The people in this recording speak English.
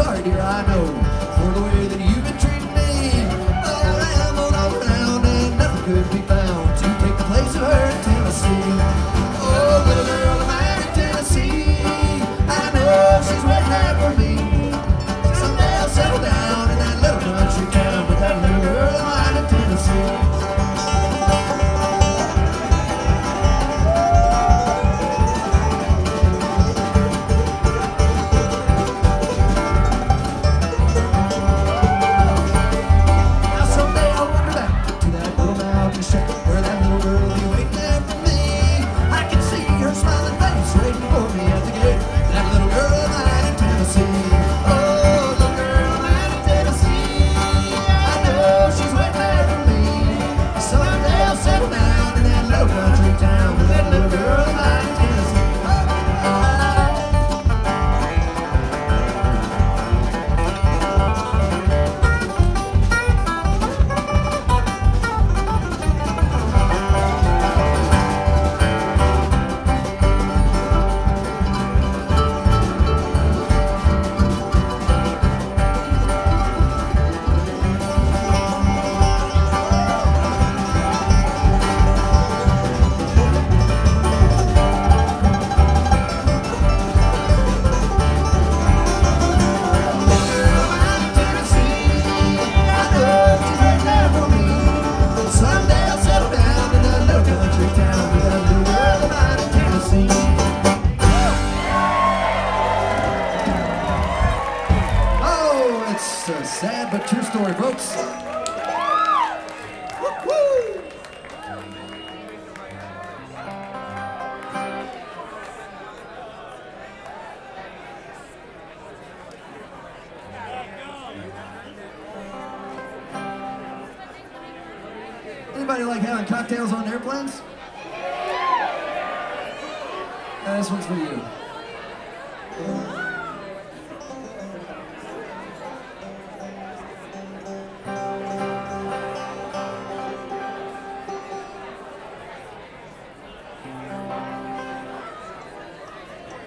sorry, dear, I know, for the way that you've been treating me. All around, all around, and nothing could be found to take the place of her in Tennessee. Oh, little girl of mine in Tennessee, I know she's waiting there for me. Someday I'll settle down in that little country town with that little girl of mine in Tennessee. It's a sad but true story, folks. Woo-hoo! Anybody like having cocktails on airplanes? This one's for you.